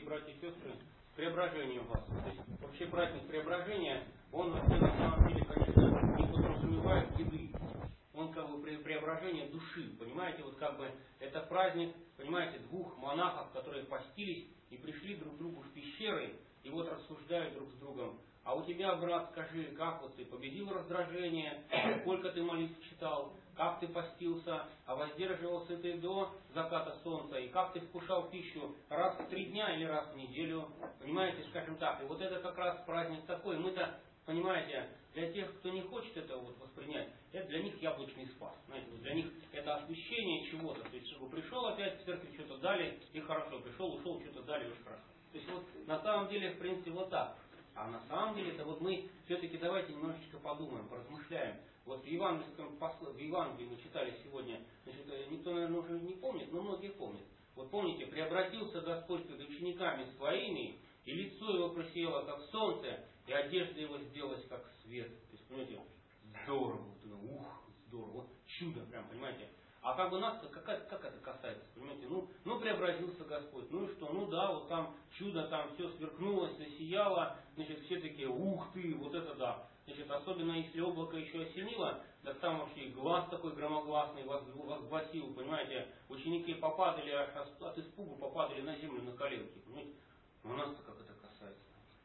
братья и сестры, с преображением вас. То есть, вообще праздник преображения, он вообще на самом деле, конечно, не подразумевает еды. Он как бы преображение души, понимаете, вот как бы это праздник, понимаете, двух монахов, которые постились и пришли друг к другу в пещеры, и вот рассуждают друг с другом. А у тебя, брат, скажи, как вот ты победил раздражение, сколько ты молитв читал, как ты постился, а воздерживался ты до заката солнца, и как ты вкушал пищу раз в 3 дня или раз в неделю, понимаете, скажем так. И вот это как раз праздник такой. Мы-то, понимаете, для тех, кто не хочет этого вот воспринять, это для них яблочный спас. Знаете, вот для них это освящение чего-то. То есть, чтобы пришел опять в церковь, что-то дали, и хорошо, пришел, ушел, что-то дали, очень хорошо. То есть, вот на самом деле, в принципе, вот так. А на самом деле, это вот мы все-таки давайте немножечко подумаем, поразмышляем. Вот в евангельском в Евангелии мы читали сегодня, значит, никто, наверное, уже не помнит, но многие помнят. Вот помните, преобратился Господь пред учениками своими, и лицо его просияло, как солнце, и одежда его сделалась, как свет. То есть, понимаете, здорово, здорово, вот чудо прям, понимаете. А как бы нас, как это касается, понимаете, ну преобразился Господь, ну и что, ну да, вот там чудо, там все сверкнуло, засияло, значит, все такие, ух ты, вот это да. Значит, особенно если облако еще осенило, так там вообще и глаз такой громогласный возгласил, понимаете, ученики попадали, от испугу попадали на землю на коленки, понимаете. У нас-то как это касается?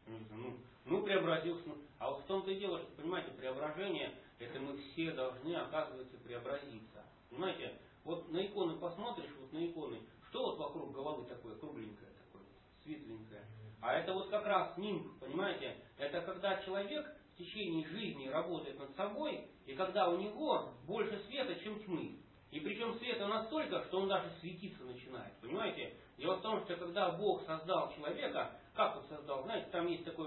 Преобразился. А вот в том-то и дело, что, понимаете, преображение, это мы все должны, оказывается, преобразиться. Понимаете, вот на иконы посмотришь, вот на иконы, что вот вокруг головы такое кругленькое, такое светленькое. А это вот как раз нимб, понимаете, это когда человек в течение жизни работает над собой, и когда у него больше света, чем тьмы. И причем света настолько, что он даже светиться начинает. Понимаете? Дело в том, что когда Бог создал человека, как он создал, знаете, там есть такое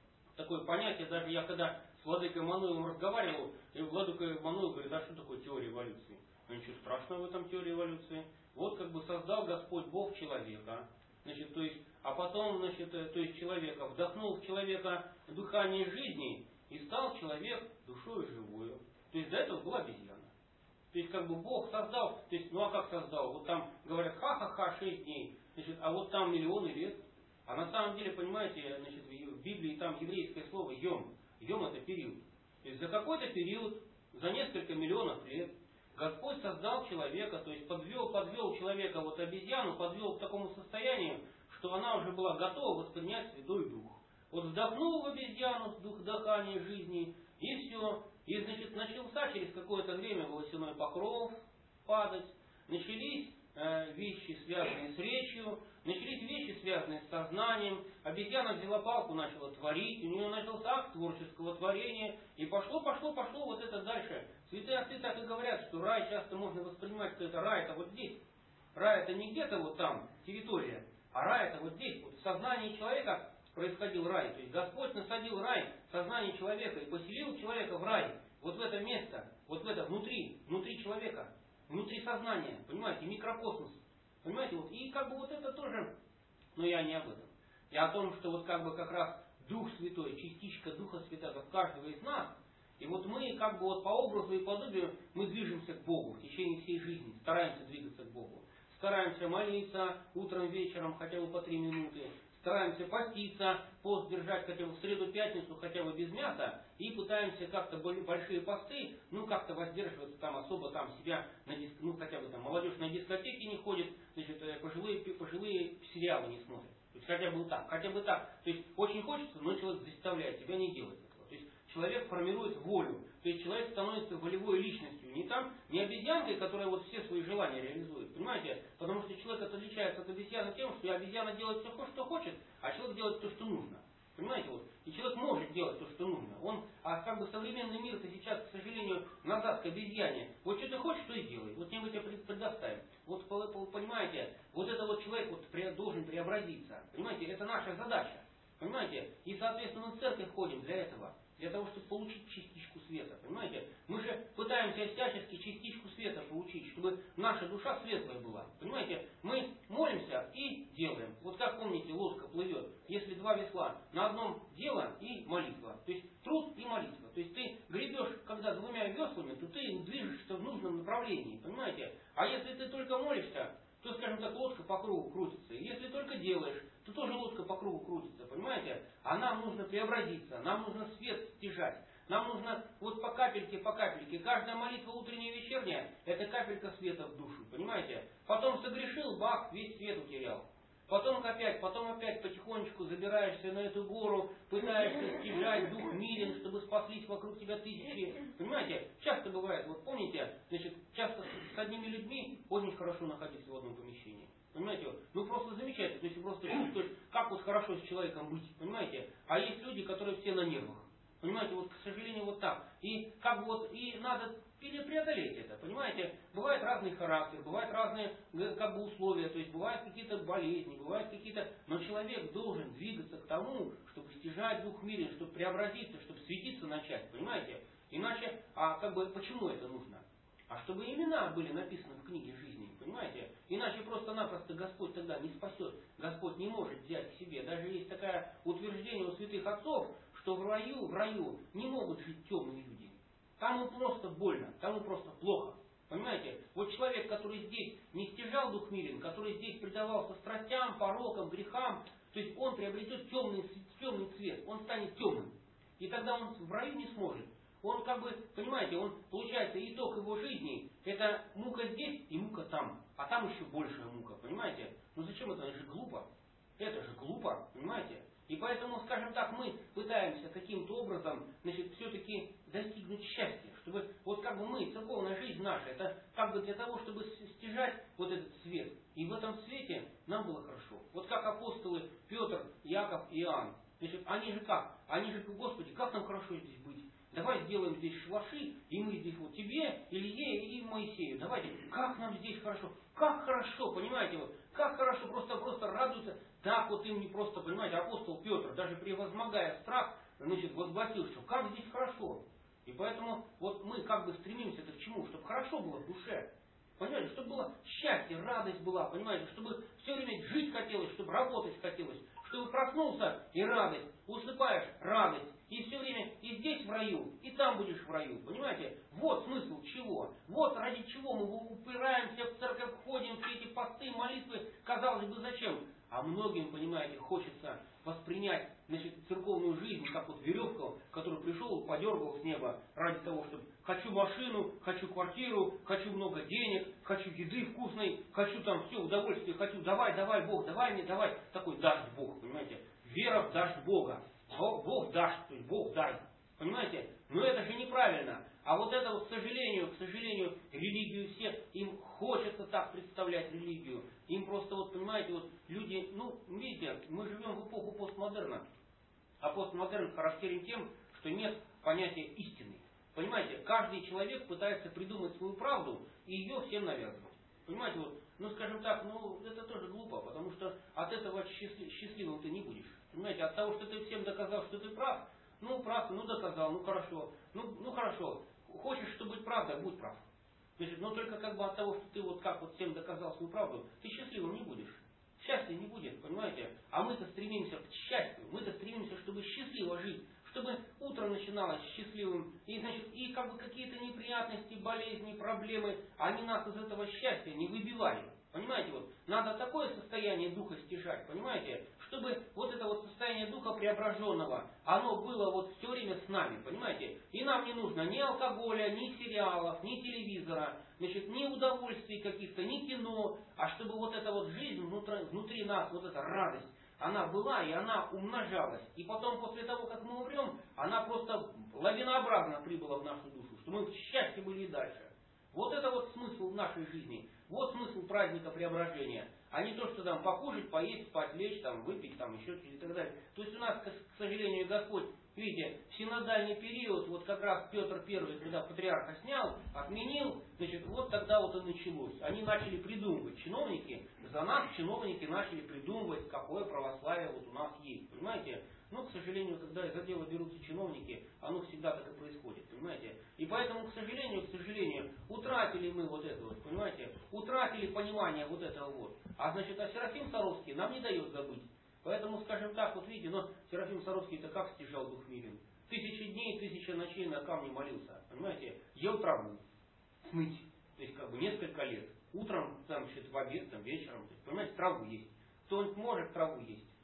понятие, даже я когда с владыкой Мануилом разговаривал, и владыка Мануил говорит, а что такое теория эволюции? Ну ничего страшного в этом теории эволюции. Вот как бы создал Господь Бог человека. Значит, то есть, а потом, значит, то есть человека, вдохнул в человека дыхание жизни, и стал человек душою живую. То есть до этого была обезьяна. То есть как бы Бог создал, то есть, ну а как создал? Вот там говорят ха-ха-ха 6 дней, значит, а вот там миллионы лет. А на самом деле, понимаете, значит, в Библии там еврейское слово йом. Йом это период. То есть за какой-то период, за несколько миллионов лет, Господь создал человека, то есть подвел человека, вот обезьяну, подвел к такому состоянию, что она уже была готова воспринять Святой Дух. Вот вдохнул в обезьяну дух дыхания жизни, и все. И, значит, начался через какое-то время волосяной покров падать, начались вещи, связанные с речью, начались вещи, связанные с сознанием. Обезьяна взяла палку, начала творить, у нее начался акт творческого творения, и пошло вот это дальше. Святые отцы так и говорят, что рай часто можно воспринимать, что это рай, это вот здесь. Рай это не где-то вот там, территория, а рай это вот здесь, вот в сознании человека происходил рай. То есть Господь насадил рай в сознании человека и поселил человека в рай. Вот в это место, вот в это внутри человека, внутри сознания, понимаете, микрокосмос. Понимаете, вот и как бы вот это тоже, но я не об этом. Я о том, что вот как бы как раз Дух Святой, частичка Духа Святого в каждого из нас, и вот мы как бы вот по образу и подобию мы движемся к Богу в течение всей жизни, стараемся двигаться к Богу. Стараемся молиться утром, вечером, хотя бы по 3 минуты. Стараемся поститься, пост держать хотя бы в среду-пятницу, хотя бы без мяса. И пытаемся как-то большие посты, ну как-то воздерживаться там особо там себя, ну хотя бы там молодежь на дискотеке не ходит, значит, пожилые сериалы не смотрят. То есть хотя бы так. То есть очень хочется, но человек заставляет себя не делать этого. То есть человек формирует волю. То есть человек становится волевой личностью. Не обезьянкой, которая вот все свои желания реализует. Понимаете? Потому что человек отличается от обезьяны тем, что обезьяна делает все, что хочет, а человек делает то, что нужно. Понимаете? Вот. И человек может делать то, что нужно. А как бы современный мир-то сейчас, к сожалению, назад к обезьяне. Вот что ты хочешь, то и делай. Вот мы тебе предоставим. Вот понимаете, вот это вот человек вот должен преобразиться. Понимаете? Это наша задача. Понимаете? И, соответственно, мы в церковь ходим для этого. Для того, чтобы получить частичку света. Понимаете? Мы же пытаемся всячески частичку света получить, чтобы наша душа светлая была. Понимаете? Мы молимся и делаем. Вот как помните, лодка плывет. Если 2 весла, на одном дело и молитва. То есть труд и молитва. То есть ты гребешь, когда 2 веслами, то ты движешься в нужном направлении. Понимаете? А если ты только молишься, то, скажем так, лодка по кругу крутится. И если только делаешь, то тоже лодка по кругу крутится, понимаете? А нам нужно преобразиться, нам нужно свет стяжать. Нам нужно вот по капельке, по капельке. Каждая молитва утренняя и вечерняя, это капелька света в душу, понимаете? Потом согрешил, бах, весь свет утерял. Потом опять потихонечку забираешься на эту гору, пытаешься стяжать, дух мирен, чтобы спаслись вокруг тебя тысячи. Понимаете, часто бывает, вот помните, значит, часто с одними людьми очень хорошо находиться в одном помещении. Понимаете, ну просто замечательно, то есть просто чувствуешь, как вот хорошо с человеком быть, понимаете? А есть люди, которые все на нервах. Понимаете, вот, к сожалению, вот так. И как бы вот, и надо преодолеть это, понимаете? Бывает разный характер, бывают разные как бы условия, то есть бывают какие-то болезни, бывают какие-то... Но человек должен двигаться к тому, чтобы стяжать дух мира, чтобы преобразиться, чтобы светиться начать, понимаете? Иначе, а как бы, почему это нужно? А чтобы имена были написаны в книге жизни, понимаете? Иначе просто-напросто Господь тогда не спасет. Господь не может взять к себе. Даже есть такое утверждение у святых отцов, что в раю не могут жить темные люди. Там ему просто больно, там ему просто плохо. Понимаете? Вот человек, который здесь не стяжал дух мирен, который здесь предавался страстям, порокам, грехам, то есть он приобретет темный цвет, он станет темным. И тогда он в раю не сможет. Он как бы, понимаете, он, получается, итог его жизни, это мука здесь и мука там. А там еще большая мука, понимаете? Ну зачем это? Это же глупо. Это же глупо, понимаете? И поэтому, скажем так, мы пытаемся каким-то образом, значит, все-таки достигнуть счастья. Чтобы, вот как бы мы, церковная жизнь наша, это как бы для того, чтобы стяжать вот этот свет. И в этом свете нам было хорошо. Вот как апостолы Петр, Яков и Иоанн. Значит, они же как? Они же, Господи, как нам хорошо здесь быть? Давай сделаем здесь шалаши, и мы здесь вот тебе, Илье и Моисею. Давайте, как нам здесь хорошо. Как хорошо, понимаете, вот, как хорошо, просто радуются. Так вот им не просто, понимаете, апостол Петр, даже превозмогая страх, значит, возгласил, что как здесь хорошо. И поэтому вот мы как бы стремимся-то к чему? Чтобы хорошо было в душе. Понимаете, чтобы было счастье, радость была, понимаете, чтобы все время жить хотелось, чтобы работать хотелось, чтобы проснулся и радость, усыпаешь радость, и все время и здесь в раю, и там будешь в раю, понимаете? Вот смысл чего, вот ради чего мы упираемся в церковь, ходим, все эти посты, молитвы, казалось бы, зачем? А многим, понимаете, хочется воспринять, значит, церковную жизнь, как вот веревку, который пришел, подергал с неба ради того, чтобы хочу машину, хочу квартиру, хочу много денег, хочу еды вкусной, хочу там все удовольствие, хочу давай, Бог, давай мне, давай. Такой даст Бог, понимаете? Вера в даст Бога. Бог даст, то есть Бог дай. Понимаете? Но это же неправильно. А вот это вот, к сожалению, религию все, им хочется так представлять религию. Им просто вот, понимаете, вот люди, ну, видите, мы живем в эпоху постмодерна. А постмодерн характерен тем, что нет понятия истины. Понимаете, каждый человек пытается придумать свою правду и ее всем навязывать. Понимаете, вот, ну, скажем так, ну, это тоже глупо, потому что от этого счастливым ты не будешь. Понимаете, от того, что ты всем доказал, что ты прав, ну, доказал, ну, хорошо, ну, хорошо. Хочешь, чтобы быть правдой, будь прав. Значит, но только как бы от того, что ты вот как вот всем доказал свою правду, ты счастливым не будешь. Счастья не будет, понимаете? А мы-то стремимся к счастью, мы-то стремимся, чтобы счастливо жить, чтобы утро начиналось счастливым, и, значит, и как бы какие-то неприятности, болезни, проблемы, они нас из этого счастья не выбивали. Понимаете, вот, надо такое состояние духа стяжать, понимаете, чтобы вот это вот состояние духа преображенного, оно было вот все время с нами, понимаете, и нам не нужно ни алкоголя, ни сериалов, ни телевизора, значит, ни удовольствий каких-то, ни кино, а чтобы вот эта вот жизнь внутри нас, вот эта радость, она была и она умножалась. И потом, после того, как мы умрем, она просто лавинообразно прибыла в нашу душу, что мы в счастье были и дальше. Вот это вот смысл нашей жизни. Вот смысл праздника преображения. А не то, что там покушать, поесть, спать, лечь, там, выпить, там, еще что-то и так далее. То есть у нас, к сожалению, Господь, видите, в синодальный период, вот как раз Петр I, когда патриарха снял, отменил, значит, вот тогда вот и началось. Они начали придумывать, чиновники, за нас чиновники начали придумывать, какое православие вот у нас есть, понимаете? Но, к сожалению, когда за дело берутся чиновники, оно всегда так и происходит, понимаете? И поэтому, к сожалению, утратили мы вот это вот, понимаете? Утратили понимание вот этого вот. А значит, а Серафим Саровский нам не дает забыть. Поэтому, скажем так, вот видите, но Серафим Саровский-то как стяжал дух мирен? 1000 дней, 1000 ночей на камне молился, понимаете? Ел траву, смыть, то есть как бы несколько лет. Утром, там, в обед, там, вечером, то есть, понимаете, траву есть. Кто может траву есть?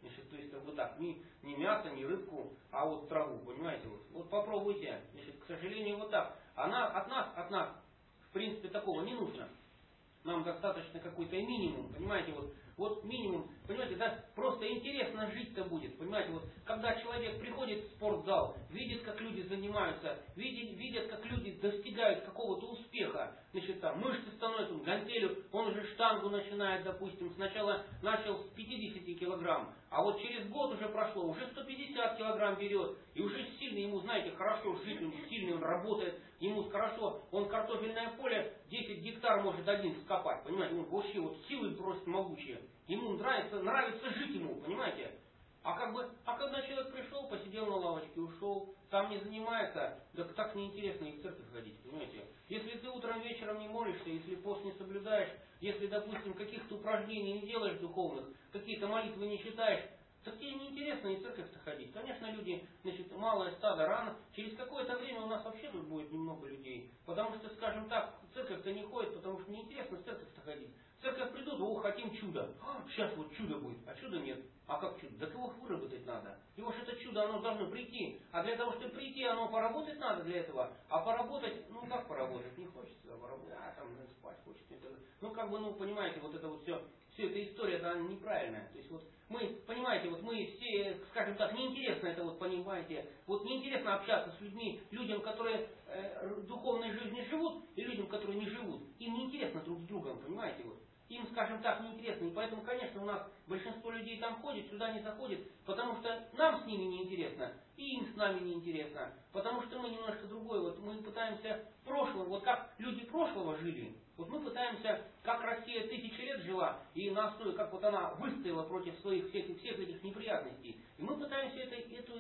Значит, то есть как бы так, ни мясо, ни рыбку, а вот траву, понимаете? Вот попробуйте. Значит, к сожалению, вот так. От нас, в принципе, такого не нужно. Нам достаточно какой-то минимум, понимаете, вот минимум, понимаете, да, просто интересно жить-то будет, понимаете, вот, когда человек приходит в спортзал, видит, как люди занимаются, видят, как люди достигают какого-то успеха, значит, там, мышцы становятся, гантелью, он уже штангу начинает, допустим, сначала начал с 50 килограмм, а вот через год уже прошло, уже 150 килограмм берет, и уже сильно ему, знаете, хорошо жить, он сильный, он работает, ему хорошо, он картофельное поле 10 гектар может один скопать, понимаете, он вообще вот силы просто могучие, ему нравится жить ему, понимаете. А когда человек пришел, посидел на лавочке, ушел, сам не занимается, так неинтересно и в церковь ходить, понимаете. Если ты утром, вечером не молишься, если пост не соблюдаешь, если, допустим, каких-то упражнений не делаешь духовных, какие-то молитвы не читаешь, так тебе неинтересно и в церковь-то ходить. Конечно, люди, значит, малое стадо рано. Через какое-то время у нас вообще тут будет немного людей. Потому что, скажем так, в церковь-то не ходит, потому что неинтересно в церковь-то ходить. В церковь придут, хотим чудо. Сейчас вот чудо будет, а чуда нет. А как чудо? Так его выработать надо. Его же это чудо, оно должно прийти. А для того, чтобы прийти, оно поработать надо для этого. А поработать, как поработать? Не хочется поработать. Там спать хочется. Понимаете, вот это вот все эта история, она неправильная. То есть мы, понимаете, мы все, скажем так, неинтересно это понимаете, неинтересно общаться с людям, которые духовной жизнью живут, и людям, которые не живут. Им неинтересно друг с другом, понимаете, Им, скажем так, неинтересно. И поэтому, конечно, у нас большинство людей там ходит, сюда не заходит, потому что нам с ними неинтересно, и им с нами неинтересно. Потому что мы немножко другой. Мы пытаемся прошлого, как люди прошлого жили, мы пытаемся, как Россия 1000 лет жила, и на основе, как она выстояла против всех этих неприятностей. И мы пытаемся эту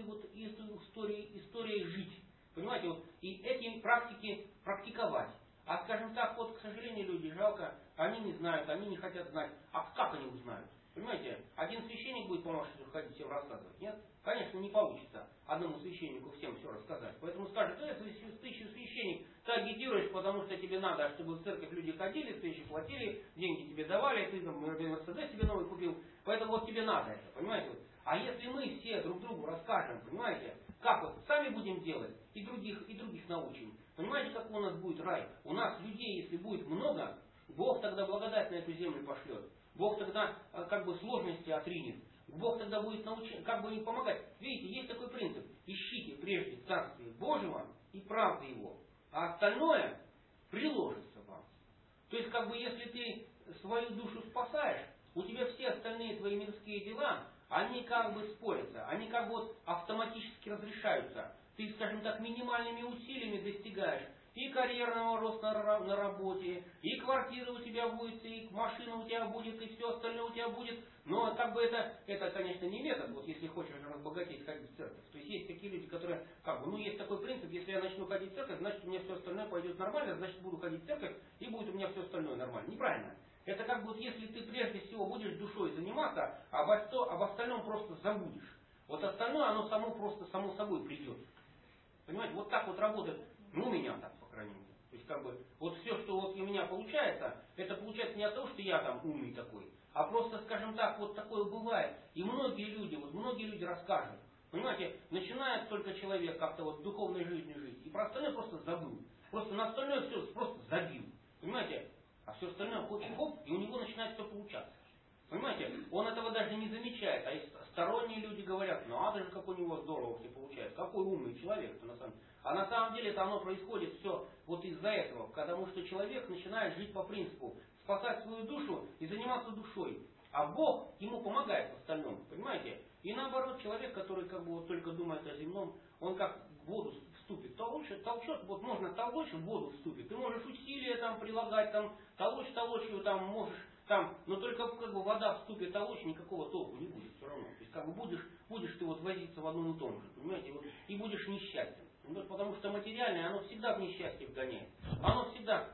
историю жить. Понимаете, и эти практики практиковать. А скажем так, к сожалению, люди жалко, они не знают, они не хотят знать. А как они узнают? Понимаете, один священник будет помощнику ходить всем рассказывать? Нет? Конечно, не получится одному священнику всем все рассказать. Поэтому скажет, ты священник, ты агитируешь, потому что тебе надо, чтобы в церковь люди ходили, свечи платили, деньги тебе давали, ты там Мерседес себе новый купил, поэтому тебе надо это, понимаете? А если мы все друг другу расскажем, понимаете, как сами будем делать, и других научим. Понимаете, какой у нас будет рай? У нас людей, если будет много, Бог тогда благодать на эту землю пошлет. Бог тогда сложности отринет. Бог тогда будет научить, им помогать. Видите, есть такой принцип. Ищите прежде Царствие Божьего и правды Его, а остальное приложится вам. То есть, если ты свою душу спасаешь, у тебя все остальные твои мирские дела, они спорятся, они автоматически разрешаются. Ты, скажем так, минимальными усилиями достигаешь и карьерного роста на работе, и квартира у тебя будет, и машина у тебя будет, и все остальное у тебя будет. Но это, конечно, не метод, если хочешь разбогатеть, ходить в церковь. То есть есть такие люди, которые, есть такой принцип, если я начну ходить в церковь, значит у меня все остальное пойдет нормально, значит буду ходить в церковь, и будет у меня все остальное нормально. Неправильно. Это если ты прежде всего будешь душой заниматься, об остальном просто забудешь. Остальное, оно само собой придет. Понимаете, так работает, у меня так, по крайней мере. То есть, все, что у меня получается, это получается не от того, что я там умный такой, а просто, скажем так, такое бывает. И многие люди расскажут. Понимаете, начинает только человек как-то духовной жизнью жить, и про остальное просто забыл. Просто на остальное все просто забил. Понимаете? А все остальное хоп, и у него начинает все получаться. Понимаете? Он этого даже не замечает. А сторонние люди говорят, надо же, как у него здорово все получается. Какой умный человек-то на самом деле. А на самом деле оно происходит все из-за этого. Потому что человек начинает жить по принципу спасать свою душу и заниматься душой. А Бог ему помогает в остальном. Понимаете? И наоборот, человек, который только думает о земном, он как в воду вступит, толчет, можно толочь, в воду вступит. Ты можешь усилия прилагать, толочь ее, можешь, но только вода вступит, толочь, никакого толку не будет все равно. То есть будешь ты возиться в одном и том же, понимаете, и будешь несчастен. Потому что материальное, оно всегда в несчастье вгоняет. Оно всегда,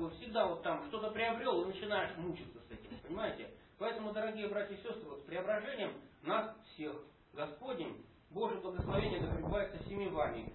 что-то приобрел и начинаешь мучиться с этим, понимаете. Поэтому, дорогие братья и сестры, с преображением нас всех Господним, Божье благословение да пребывает со всеми вами.